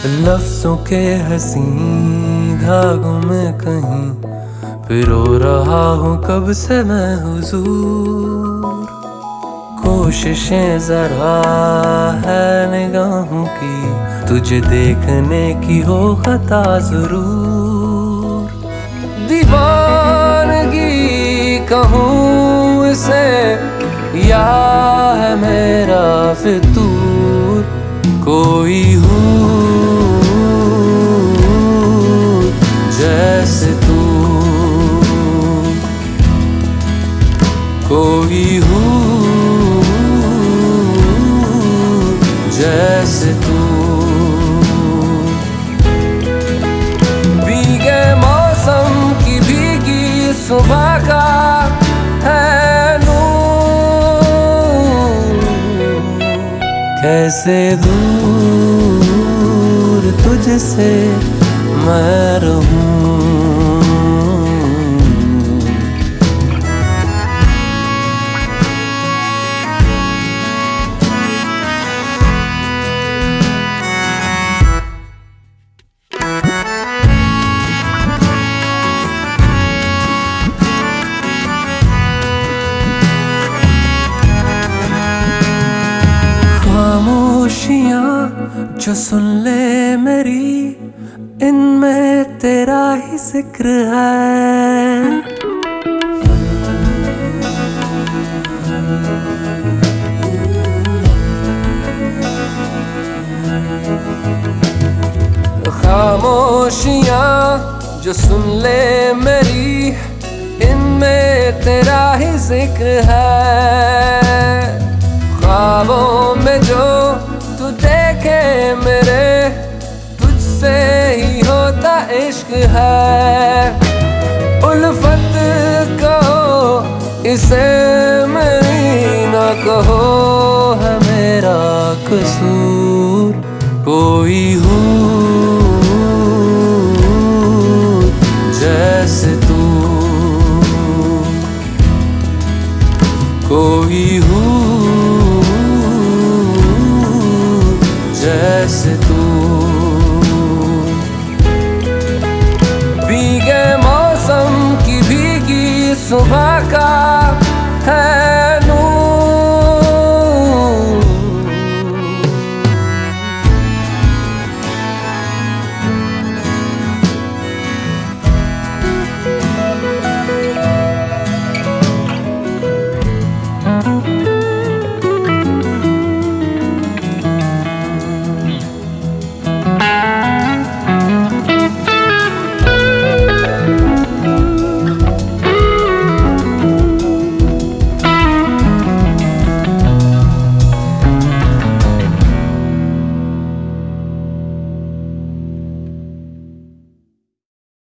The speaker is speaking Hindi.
लफ्जों के हसी धागों में कहीं पिरो रहा हूँ कब से मैं हुजूर। कोशिशें जरा है निगाहों की तुझे देखने की हो खता जरूर। दीवानगी कहूँ इसे या है मेरा फितूर। कोई हूँ जैसे तू, कोई हूँ जैसे तू। भीगे मौसम की भीगी सुबह का है नूर। कैसे दूर तुझसे मैं रहूं। खामोशियाँ जो सुन ले मेरी, इनमें तेरा ही जिक्र है। खामोशियाँ जो सुन ले मेरी, इनमें तेरा ही जिक्र है। ख्वाबों में जो तू देखे मेरे, तुझसे ही होता इश्क है। उल्फत कहो इसे मेरी ना कहो, है मेरा कसूर। कोई हूँ जैसे तू, कोई हूँ जैसे तू। भीगे मौसम की भीगी सुबह का है